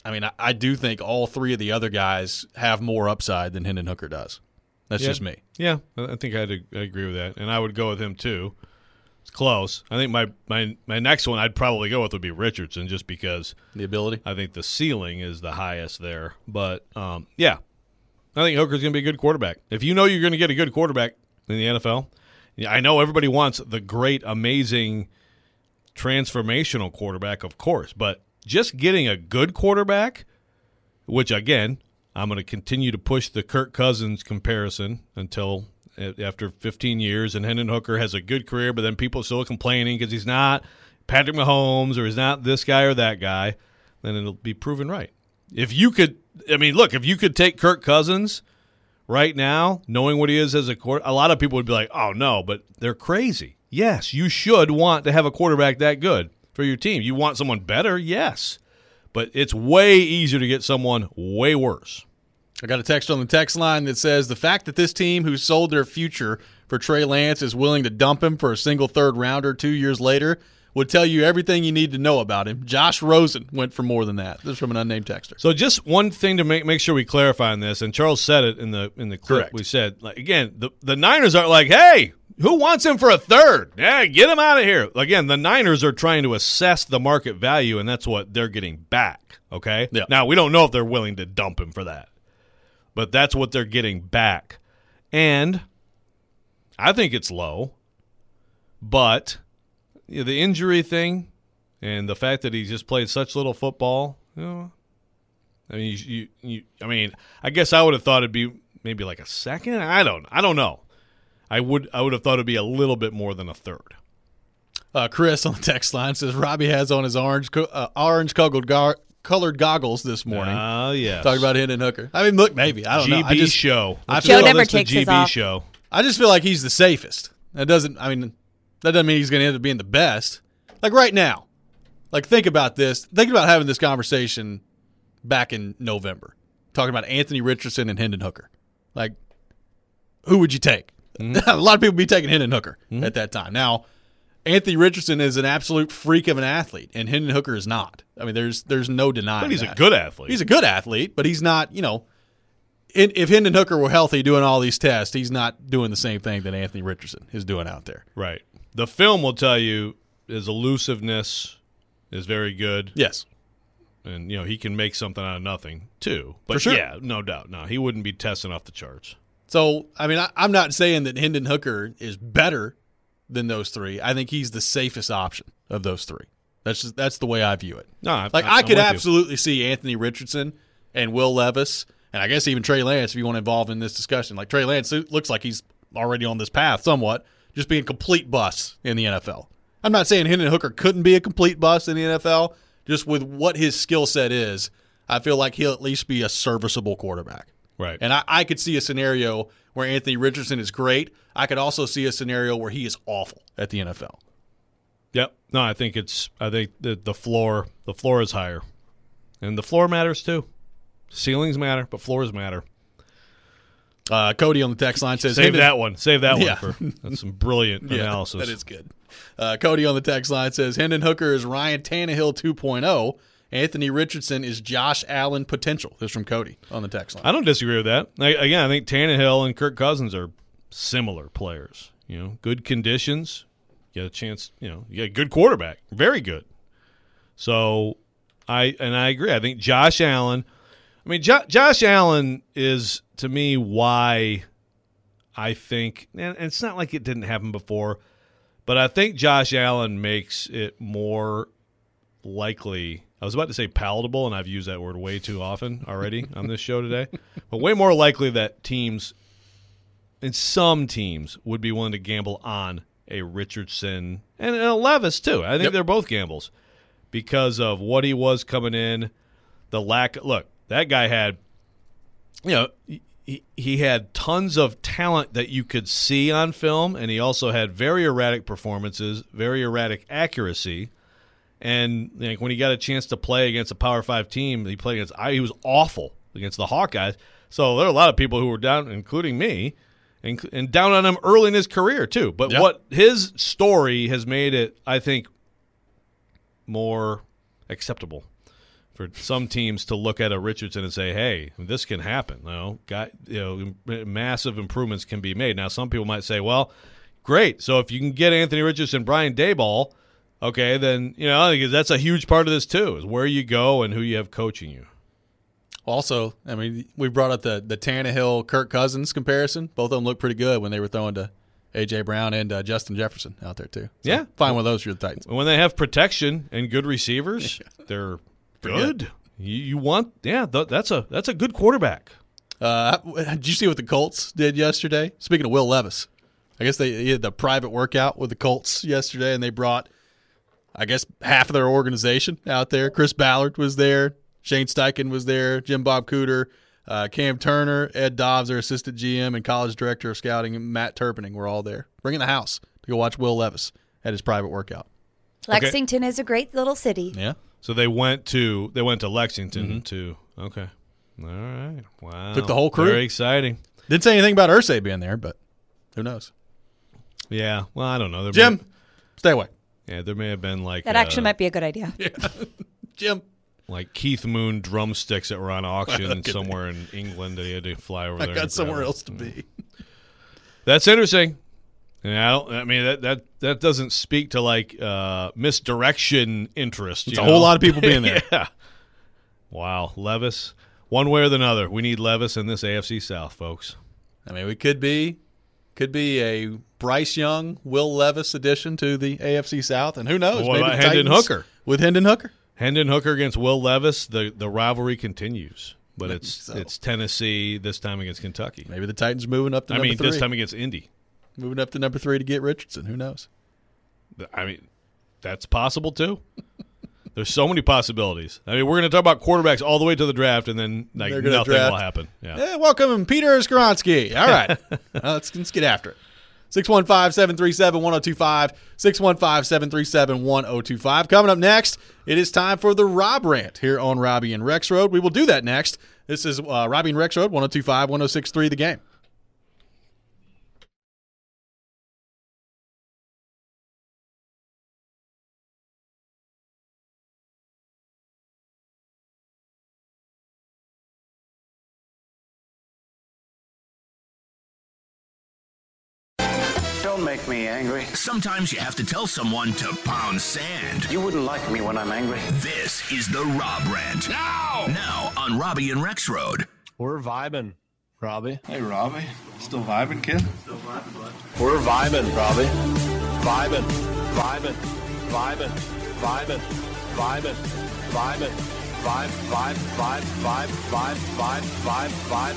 Speaker 1: I mean, I, I do think all three of the other guys have more upside than Hendon Hooker does. That's
Speaker 3: yeah.
Speaker 1: just me.
Speaker 3: Yeah, I think I'd, I'd agree with that, and I would go with him too. It's close. I think my, my, my next one I'd probably go with would be Richardson, just because
Speaker 1: the ability.
Speaker 3: I think the ceiling is the highest there. But um, yeah, I think Hooker's going to be a good quarterback. If you know you're going to get a good quarterback in the N F L, I know everybody wants the great, amazing, transformational quarterback, of course, but just getting a good quarterback, which again, I'm going to continue to push the Kirk Cousins comparison until after fifteen years, and Hendon Hooker has a good career, but then people are still complaining because he's not Patrick Mahomes or he's not this guy or that guy, then it'll be proven right. If you could, I mean, look, if you could take Kirk Cousins right now, knowing what he is as a quarterback, a lot of people would be like, oh, no, but they're crazy. Yes, you should want to have a quarterback that good for your team. You want someone better? Yes. But it's way easier to get someone way worse.
Speaker 1: I got a text on the text line that says the fact that this team who sold their future for Trey Lance is willing to dump him for a single third rounder two years later would tell you everything you need to know about him. Josh Rosen went for more than that. This is from an unnamed texter.
Speaker 3: So just one thing to make make sure we clarify on this, and Charles said it in the in the clip.
Speaker 1: Correct.
Speaker 3: We said, like, again, the, the Niners aren't like, hey, who wants him for a third? Yeah, get him out of here. Again, the Niners are trying to assess the market value, and that's what they're getting back, okay?
Speaker 1: Yeah.
Speaker 3: Now, we don't know if they're willing to dump him for that, but that's what they're getting back. And I think it's low, but you know, the injury thing and the fact that he's just played such little football, you know, I mean, you, you, you, I mean, I guess I would have thought it'd be maybe like a second. I don't, I don't know. I would, I would have thought it'd be a little bit more than a third.
Speaker 1: Uh, Chris on the text line says Robbie has on his orange, uh, orange colored, gar- colored goggles this morning.
Speaker 3: Oh, uh, yes.
Speaker 1: Talking about Hendon Hooker. I mean, look, maybe I don't
Speaker 3: G B
Speaker 1: know. I just,
Speaker 3: show.
Speaker 1: I
Speaker 3: Let's
Speaker 1: feel
Speaker 5: Joe
Speaker 3: call
Speaker 5: never
Speaker 3: this the
Speaker 5: takes his
Speaker 3: G B
Speaker 5: off.
Speaker 3: show.
Speaker 1: I just feel like he's the safest. That doesn't. I mean, that doesn't mean he's going to end up being the best. Like right now, like think about this. Think about having this conversation back in November, talking about Anthony Richardson and Hendon Hooker. Like, who would you take? Mm-hmm. A lot of people would be taking Hendon Hooker mm-hmm. at that time. Now, Anthony Richardson is an absolute freak of an athlete, and Hendon Hooker is not. I mean, there's there's no denying.
Speaker 3: But he's
Speaker 1: that.
Speaker 3: a good athlete.
Speaker 1: He's a good athlete, but he's not. You know, in, if Hendon Hooker were healthy doing all these tests, he's not doing the same thing that Anthony Richardson is doing out there.
Speaker 3: Right. The film will tell you his elusiveness is very good.
Speaker 1: Yes.
Speaker 3: And, you know, he can make something out of nothing, too. But,
Speaker 1: For sure.
Speaker 3: yeah, no doubt. No, he wouldn't be testing off the charts.
Speaker 1: So, I mean, I, I'm not saying that Hendon Hooker is better than those three. I think he's the safest option of those three. That's just, that's the way I view it.
Speaker 3: No, I,
Speaker 1: like
Speaker 3: I,
Speaker 1: I could
Speaker 3: I'm with
Speaker 1: absolutely see Anthony Richardson and Will Levis, and I guess even Trey Lance, if you want to involve in this discussion. Like Trey Lance looks like he's already on this path somewhat, just being complete busts in the N F L. I'm not saying Hendon Hooker couldn't be a complete bust in the N F L. Just with what his skill set is, I feel like he'll at least be a serviceable quarterback.
Speaker 3: Right.
Speaker 1: And I, I could see a scenario where Anthony Richardson is great. I could also see a scenario where he is awful at the N F L.
Speaker 3: Yep. No, I think it's. I think the the floor the floor is higher, and the floor matters too. Ceilings matter, but floors matter.
Speaker 1: Uh, Cody on the text line says,
Speaker 3: "Save
Speaker 1: Hendon-
Speaker 3: that one. Save that
Speaker 1: Yeah.
Speaker 3: one for that's some brilliant
Speaker 1: Yeah,
Speaker 3: analysis."
Speaker 1: that is good. Uh, Cody on the text line says Hendon Hooker is Ryan Tannehill two point oh. Anthony Richardson is Josh Allen potential. This is from Cody on the text line.
Speaker 3: I don't disagree with that. I, again, I think Tannehill and Kirk Cousins are similar players. You know, good conditions, you get a chance. You know, you get a good quarterback, very good. So, I and I agree. I think Josh Allen. I mean, jo- Josh Allen is to me why I think, and it's not like it didn't happen before, but I think Josh Allen makes it more likely. I was about to say palatable, and I've used that word way too often already on this show today, but way more likely that teams, and some teams, would be willing to gamble on a Richardson and a Levis too. I think
Speaker 1: Yep.
Speaker 3: they're both gambles because of what he was coming in, the lack. Look, that guy had, you know, he, he had tons of talent that you could see on film, and he also had very erratic performances, very erratic accuracy. And like, when he got a chance to play against a Power Five team, he played against. He was awful against the Hawkeyes. So there are a lot of people who were down, including me, and, and down on him early in his career too. But
Speaker 1: Yep.
Speaker 3: what his story has made it, I think, more acceptable for some teams to look at a Richardson and say, "Hey, this can happen." You know, got you know, massive improvements can be made. Now, some people might say, "Well, great. So if you can get Anthony Richardson, Brian Daboll, okay, then you know that's a huge part of this too. Is where you go and who you have coaching you."
Speaker 1: Also, I mean, we brought up the the Tannehill Kirk Cousins comparison. Both of them looked pretty good when they were throwing to A J Brown and uh, Justin Jefferson out there too. So
Speaker 3: yeah,
Speaker 1: find one of those for the Titans.
Speaker 3: When they have protection and good receivers, yeah. they're good. You, you want, yeah, th- that's a that's a good quarterback.
Speaker 1: Uh, did you see what the Colts did yesterday? Speaking of Will Levis, I guess they, they had the private workout with the Colts yesterday, and they brought, I guess, half of their organization out there. Chris Ballard was there, Shane Steichen was there, Jim Bob Cooter, uh, Cam Turner, Ed Dobbs, their assistant G M and college director of scouting, and Matt Turpening were all there, bringing the house to go watch Will Levis at his private workout.
Speaker 5: Lexington okay. is a great little city.
Speaker 1: Yeah.
Speaker 3: So they went to they went to Lexington
Speaker 1: mm-hmm.
Speaker 3: to okay. All right. Wow.
Speaker 1: Took the whole crew.
Speaker 3: Very exciting.
Speaker 1: Didn't say anything about Irsay being there, but who knows?
Speaker 3: Yeah. Well, I don't know. There
Speaker 1: Jim,
Speaker 3: may,
Speaker 1: stay away.
Speaker 3: Yeah, there may have been like
Speaker 5: that. Uh, actually, might be a good idea.
Speaker 1: Yeah. Jim.
Speaker 3: Like Keith Moon drumsticks that were on auction somewhere in England that he had to fly over
Speaker 1: I
Speaker 3: there.
Speaker 1: I got somewhere else to be.
Speaker 3: That's interesting. And I, don't, I mean, that, that that doesn't speak to, like, uh, misdirection interest.
Speaker 1: It's
Speaker 3: you
Speaker 1: a
Speaker 3: know?
Speaker 1: whole lot of people being there.
Speaker 3: Yeah. Wow. Levis. One way or the other. We need Levis in this A F C South, folks.
Speaker 1: I mean, we could be could be a Bryce Young, Will Levis addition to the A F C South. And who knows?
Speaker 3: Well, what
Speaker 1: maybe
Speaker 3: about
Speaker 1: the
Speaker 3: Hendon
Speaker 1: Titans
Speaker 3: Hooker?
Speaker 1: With Hendon Hooker?
Speaker 3: Hendon Hooker against Will Levis, the, the rivalry continues. But
Speaker 1: Maybe
Speaker 3: it's
Speaker 1: so.
Speaker 3: it's Tennessee, this time against Kentucky.
Speaker 1: Maybe the Titans moving up to
Speaker 3: I
Speaker 1: number
Speaker 3: mean,
Speaker 1: three.
Speaker 3: this time against Indy.
Speaker 1: Moving up to number three to get Richardson. Who knows?
Speaker 3: I mean, that's possible too. There's so many possibilities. I mean, we're going to talk about quarterbacks all the way to the draft, and then like nothing
Speaker 1: draft.
Speaker 3: will happen. Yeah.
Speaker 1: Yeah, welcome, Peter Skoronsky. All right. uh, let's, let's get after it. six one five, seven three seven, one oh two five, six one five, seven three seven, one oh two five. Coming up next, it is time for the Rob Rant here on Robbie and Rex Road. We will do that next. This is uh, Robbie and Rex Road, one oh two five, one oh six three The Game.
Speaker 6: Don't make me angry.
Speaker 7: Sometimes you have to tell someone to pound sand.
Speaker 6: You wouldn't like me when I'm angry.
Speaker 7: This is the Rob Rant. Now! Now on Robbie and Rex Road.
Speaker 8: We're vibing, Robbie.
Speaker 9: Hey, Robbie. Still vibing, kid?
Speaker 8: Still vibing, bud. We're vibing, Robbie. Vibing, vibing, vibing, vibing, vibing, vibing. Vibe, vibe, vibe, vibe, vibe, vibe, vibe, vibe,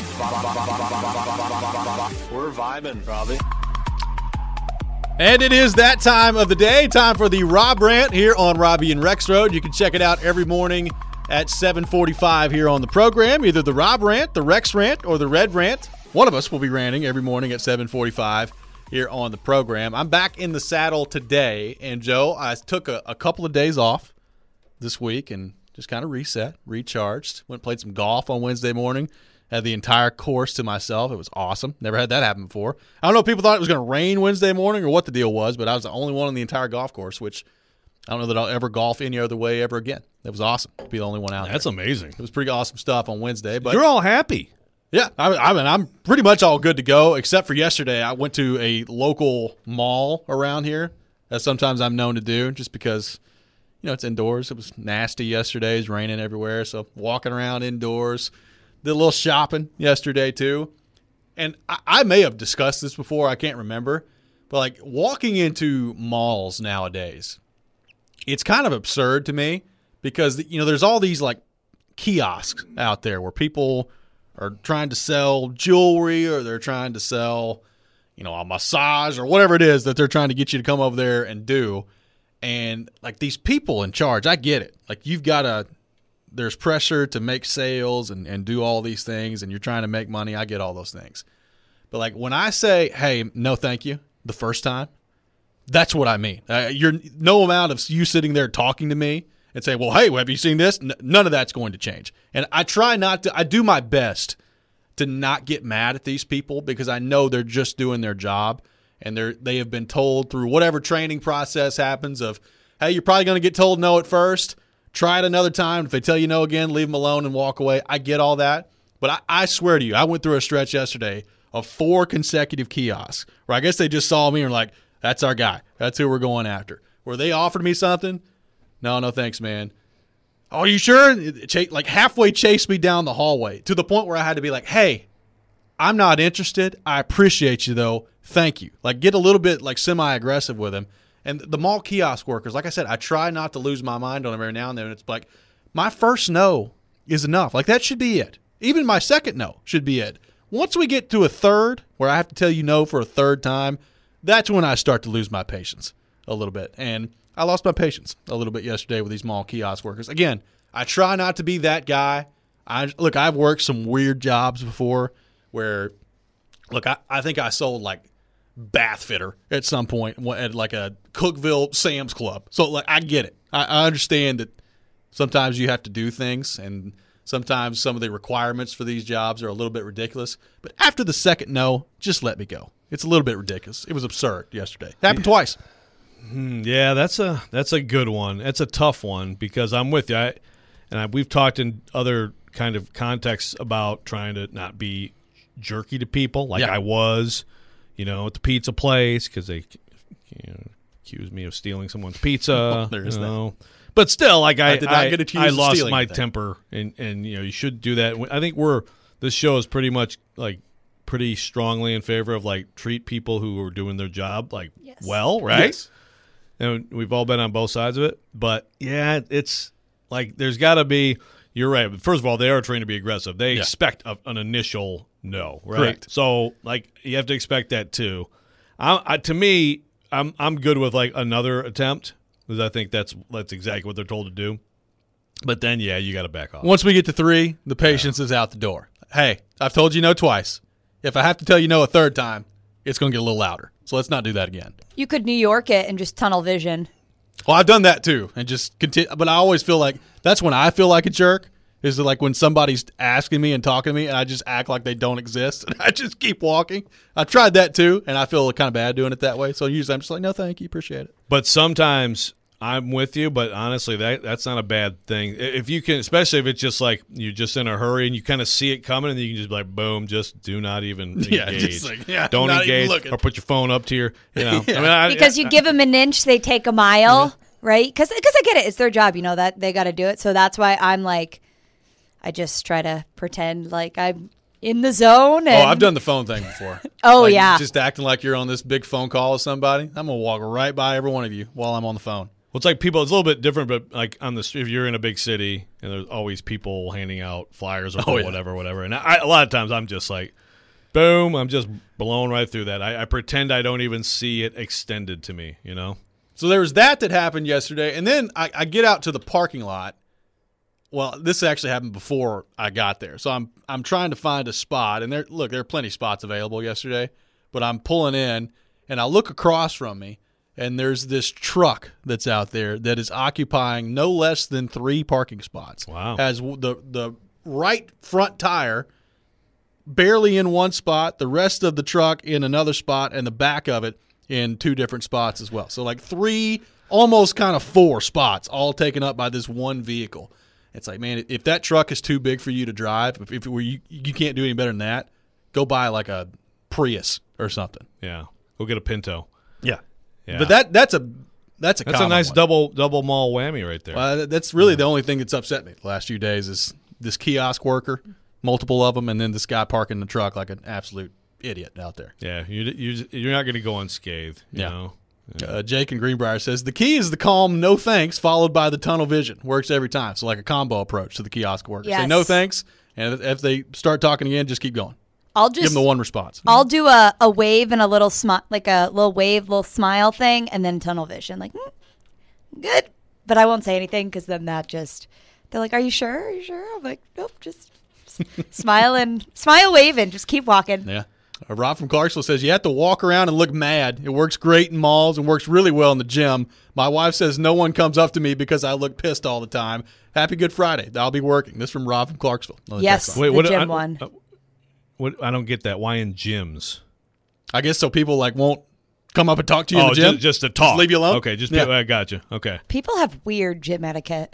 Speaker 8: vibe, vibe. We're vibing, Robbie.
Speaker 1: And it is that time of the day, time for the Rob Rant here on Robbie and Rex Road. You can check it out every morning at seven forty-five here on the program, either the Rob Rant, the Rex Rant, or the Red Rant. One of us will be ranting every morning at seven forty-five here on the program. I'm back in the saddle today, and Joe, I took a, a couple of days off this week and just kind of reset, recharged. Went and played some golf on Wednesday morning. Had the entire course to myself. It was awesome. Never had that happen before. I don't know if people thought it was going to rain Wednesday morning or what the deal was, but I was the only one on the entire golf course, which I don't know that I'll ever golf any other way ever again. It was awesome to be the only one out
Speaker 3: That's
Speaker 1: there.
Speaker 3: amazing.
Speaker 1: It was pretty awesome stuff on Wednesday. But
Speaker 3: you're all happy.
Speaker 1: Yeah, I, I mean, I'm pretty much all good to go, except for yesterday. I went to a local mall around here, as sometimes I'm known to do, just because – you know, it's indoors. It was nasty yesterday. It's raining everywhere. So walking around indoors. Did a little shopping yesterday too. And I, I may have discussed this before. I can't remember. But like walking into malls nowadays, it's kind of absurd to me because, you know, there's all these like kiosks out there where people are trying to sell jewelry or they're trying to sell, you know, a massage or whatever it is that they're trying to get you to come over there and do. And, like, these people in charge, I get it. Like, you've got to – there's pressure to make sales and, and do all these things, and you're trying to make money. I get all those things. But, like, when I say, hey, no thank you, the first time, that's what I mean. Uh, you're no amount of you sitting there talking to me and saying, well, hey, have you seen this? N- none of that's going to change. And I try not to – I do my best to not get mad at these people because I know they're just doing their job. And they they have been told through whatever training process happens of, hey, you're probably going to get told no at first. try it another time. If they tell you no again, leave them alone and walk away. I get all that. But I, I swear to you, I went through a stretch yesterday of four consecutive kiosks where I guess they just saw me and were like, that's our guy. That's who we're going after. Where they offered me something, no, no thanks, man. Oh, are you sure? It, it, like halfway chased me down the hallway to the point where I had to be like, hey, I'm not interested. I appreciate you, though. Thank you. Like, get a little bit, like, semi-aggressive with him. And the mall kiosk workers, like I said, I try not to lose my mind on them every now and then. And it's like, my first no is enough. Like, that should be it. Even my second no should be it. Once we get to a third, where I have to tell you no for a third time, that's when I start to lose my patience a little bit. And I lost my patience a little bit yesterday with these mall kiosk workers. Again, I try not to be that guy. I Look, I've worked some weird jobs before where, look, I, I think I sold, like, bath fitter at some point at like a Cookville Sam's Club. So like I get it. I, I understand that sometimes you have to do things and sometimes some of the requirements for these jobs are a little bit ridiculous. But after the second no, just let me go. It's a little bit ridiculous. It was absurd yesterday. It happened yeah. twice.
Speaker 3: Yeah, that's a that's a good one. That's a tough one because I'm with you. I, and I, we've talked in other kind of contexts about trying to not be jerky to people like yeah. I was. You know, at the pizza place because they you know, accused me of stealing someone's pizza.
Speaker 1: Well, there is
Speaker 3: you know.
Speaker 1: that.
Speaker 3: But still, like I,
Speaker 1: I did not
Speaker 3: I,
Speaker 1: get accused
Speaker 3: I
Speaker 1: of
Speaker 3: lost
Speaker 1: stealing
Speaker 3: my
Speaker 1: anything.
Speaker 3: temper, and, and you know, you should do that. I think we're this show is pretty much like pretty strongly in favor of like treat people who are doing their job like
Speaker 5: yes.
Speaker 3: well, right?
Speaker 1: Yes.
Speaker 3: And we've all been on both sides of it. But yeah, it's like there's got to be. You're right. First of all, they are trained to be aggressive. They yeah. expect a, an initial no, right?
Speaker 1: Correct.
Speaker 3: So like you have to expect that too. I, I, to me, I'm I'm good with like another attempt because I think that's that's exactly what they're told to do. But then, yeah, you got to back off.
Speaker 1: Once we get to three, the patience yeah. is out the door. Hey, I've told you no twice. If I have to tell you no a third time, it's going to get a little louder. So let's not do that again.
Speaker 5: You could New York it and just tunnel vision.
Speaker 1: Well, I've done that too, and just continue. But I always feel like that's when I feel like a jerk. Is like when somebody's asking me and talking to me, and I just act like they don't exist, and I just keep walking. I've tried that too, and I feel kind of bad doing it that way. So usually I'm just like, no, thank you, appreciate it.
Speaker 3: But sometimes I'm with you, but honestly, that that's not a bad thing. If you can, especially if it's just like you're just in a hurry and you kind of see it coming, and you can just be like, boom, just do not even
Speaker 1: yeah,
Speaker 3: engage.
Speaker 1: Just like, yeah,
Speaker 3: don't
Speaker 1: not
Speaker 3: engage,
Speaker 1: even
Speaker 3: or put your phone up to your, you know.
Speaker 1: yeah.
Speaker 3: I mean, I,
Speaker 5: because you
Speaker 3: I,
Speaker 5: give them an inch, they take a mile, mm-hmm. right? Because I get it. It's their job, you know, that they got to do it. So that's why I'm like, I just try to pretend like I'm in the zone. And...
Speaker 1: Oh, I've done the phone thing before.
Speaker 5: oh,
Speaker 1: like,
Speaker 5: yeah.
Speaker 1: Just acting like you're on this big phone call with somebody. I'm going to walk right by every one of you while I'm on the phone.
Speaker 3: Well, it's like people, it's a little bit different, but like on the street, if you're in a big city and there's always people handing out flyers or
Speaker 1: oh, yeah.
Speaker 3: whatever, whatever. And I, a lot of times I'm just like, boom, I'm just blown right through that. I, I pretend I don't even see it extended to me, you know?
Speaker 1: So there was that that happened yesterday. And then I, I get out to the parking lot. Well, this actually happened before I got there. So I'm I'm trying to find a spot. And there, look, there are plenty of spots available yesterday. But I'm pulling in, and I look across from me, and there's this truck that's out there that is occupying no less than three parking spots.
Speaker 3: Wow.
Speaker 1: Has the the right front tire barely in one spot, the rest of the truck in another spot, and the back of it in two different spots as well. So like three, almost kind of four spots all taken up by this one vehicle. It's like, man, if that truck is too big for you to drive, if, if it were you, you can't do any better than that, go buy like a Prius or something.
Speaker 3: Yeah, go get a Pinto.
Speaker 1: Yeah,
Speaker 3: yeah.
Speaker 1: But that that's a that's a
Speaker 3: that's a nice
Speaker 1: one.
Speaker 3: double double mall whammy right there.
Speaker 1: Well, that's really yeah. the only thing that's upset me the last few days is this kiosk worker, multiple of them, and then this guy parking the truck like an absolute idiot out there.
Speaker 3: Yeah, you you you're not going to go unscathed. You
Speaker 1: yeah.
Speaker 3: know? Yeah.
Speaker 1: Uh, Jake in Greenbrier says the key is the calm no thanks followed by the tunnel vision. Works every time. So like a combo approach to the kiosk worker.
Speaker 5: Yes.
Speaker 1: Say no thanks, and if they start talking again, just keep going.
Speaker 5: I'll just
Speaker 1: give them the one response.
Speaker 5: I'll do a, a wave and a little smile, like a little wave, little smile thing, and then tunnel vision. Like, mm, good, but I won't say anything because then that just they're like, "Are you sure? Are you sure?" I'm like, "Nope, just, just smile and smile, wave, and just keep walking."
Speaker 1: Yeah. Uh, Rob from Clarksville says you have to walk around and look mad. It works great in malls and works really well in the gym. My wife says no one comes up to me because I look pissed all the time. Happy Good Friday. I'll be working. This from Rob from Clarksville.
Speaker 5: Yes,
Speaker 3: Wait,
Speaker 5: the
Speaker 3: what,
Speaker 5: gym
Speaker 3: I,
Speaker 5: one.
Speaker 3: I, what, I don't get that. Why in gyms?
Speaker 1: I guess so people like won't come up and talk to you
Speaker 3: oh,
Speaker 1: in the gym.
Speaker 3: Just, just to talk.
Speaker 1: Just leave you alone.
Speaker 3: Okay, just
Speaker 1: yeah.
Speaker 3: I got you. Okay.
Speaker 5: People have weird gym etiquette.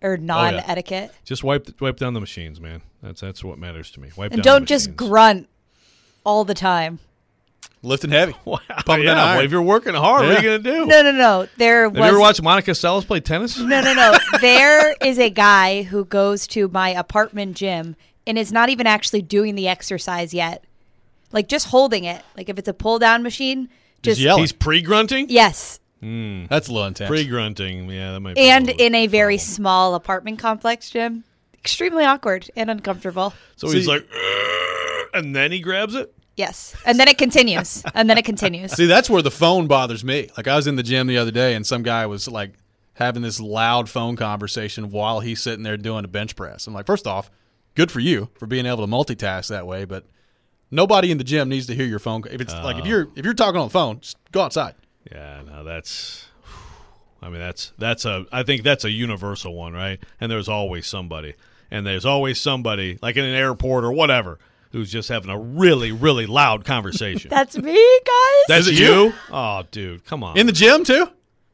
Speaker 5: or non-etiquette.
Speaker 3: Just wipe wipe down the machines, man. That's that's what matters to me. Wipe
Speaker 5: And
Speaker 3: down
Speaker 5: don't
Speaker 3: the
Speaker 5: just
Speaker 3: machines.
Speaker 5: grunt all the time.
Speaker 1: Lifting heavy.
Speaker 3: Wow,
Speaker 1: Pumping
Speaker 3: yeah,
Speaker 1: that iron.
Speaker 3: well, if you're working hard, what are you
Speaker 1: Yeah.
Speaker 3: going to do?
Speaker 5: No, no, no. There
Speaker 3: Have
Speaker 5: was
Speaker 3: you ever watched Monica Seles play tennis?
Speaker 5: No, no, no. There is a guy who goes to my apartment gym and is not even actually doing the exercise yet. Like just holding it. Like if it's a pull down machine, just
Speaker 1: yelling.
Speaker 3: He's pre-grunting?
Speaker 5: yes.
Speaker 3: Mm.
Speaker 1: That's a little intense.
Speaker 3: Pre-grunting. Yeah, that might be
Speaker 5: And
Speaker 3: a little
Speaker 5: in a very
Speaker 3: problem.
Speaker 5: small apartment complex gym. Extremely awkward and uncomfortable.
Speaker 3: So he's
Speaker 1: See-
Speaker 3: like, "Ugh," and then he grabs it?
Speaker 5: Yes. And then it continues. And then it continues.
Speaker 1: See, that's where the phone bothers me. Like, I was in the gym the other day, and some guy was, like, having this loud phone conversation while he's sitting there doing a bench press. I'm like, first off, good for you for being able to multitask that way, but nobody in the gym needs to hear your phone. If it's like, if you're if you're talking on the phone, just go outside.
Speaker 3: Yeah, no, that's. I mean, that's that's a. I think that's a universal one, right? And there's always somebody, and there's always somebody, like in an airport or whatever, who's just having a really, really loud conversation.
Speaker 5: That's me, guys.
Speaker 3: That's
Speaker 1: Is it
Speaker 3: you?
Speaker 1: you?
Speaker 3: Oh, dude, come on.
Speaker 1: In the gym, too?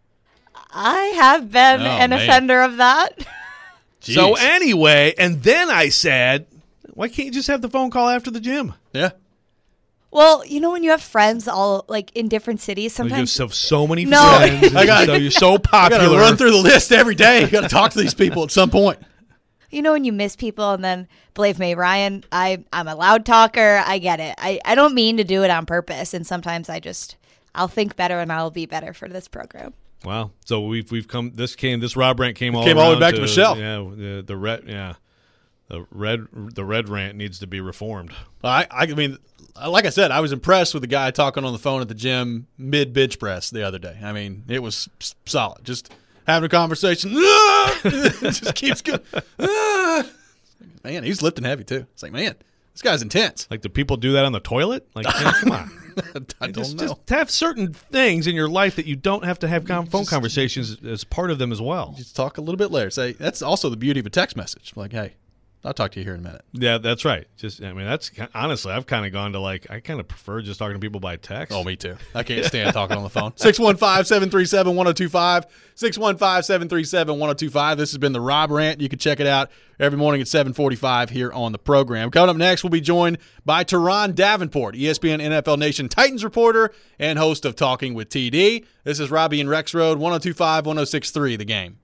Speaker 5: I have been
Speaker 1: Oh,
Speaker 5: an
Speaker 1: man.
Speaker 5: offender of that.
Speaker 3: so
Speaker 1: Jeez.
Speaker 3: anyway, and then I said, why can't you just have the phone call after the gym?
Speaker 1: Yeah.
Speaker 5: Well, you know when you have friends all like in different cities,
Speaker 3: You
Speaker 5: sometimes
Speaker 3: just have so many
Speaker 5: No.
Speaker 3: friends. and
Speaker 1: I got-
Speaker 3: so you're so
Speaker 1: I
Speaker 3: popular.
Speaker 1: got to run through the list every day. You got to talk to these people at some point.
Speaker 5: you know when you miss people, and then believe me, Ryan, I I'm a loud talker. I get it. I I don't mean to do it on purpose, and sometimes I just I'll think better and I'll be better for this program.
Speaker 3: Wow. So we've we've come. This came. This Rob rant came all
Speaker 1: came all the way
Speaker 3: around
Speaker 1: back to Michelle.
Speaker 3: Yeah. The, the red. Yeah. The red. The red rant needs to be reformed.
Speaker 1: I, I mean, like I said, I was impressed with the guy talking on the phone at the gym mid bench press the other day. I mean, it was s- solid. Just having a conversation. It just keeps going. Man, he's lifting heavy too. It's like, man, this guy's intense.
Speaker 3: Like, do people do that on the toilet? Like, man, come on.
Speaker 1: I don't
Speaker 3: just,
Speaker 1: know.
Speaker 3: just have certain things in your life that you don't have to have com- phone conversations as part of them as well.
Speaker 1: Just talk a little bit later. Say that's also the beauty of a text message. Like, hey, I'll talk to you here in a minute.
Speaker 3: Yeah, that's right. Just, I mean, that's honestly, I've kind of gone to like, I kind of prefer just talking to people by text.
Speaker 1: Oh, me too. I can't stand talking on the phone. six one five, seven three seven, one oh two five. six one five, seven three seven, one oh two five. This has been the Rob Rant. You can check it out every morning at seven forty-five here on the program. Coming up next, we'll be joined by Teron Davenport, E S P N N F L Nation Titans reporter and host of Talking with T D. This is Robbie and Rex Road, one oh two five, one oh six three, The Game.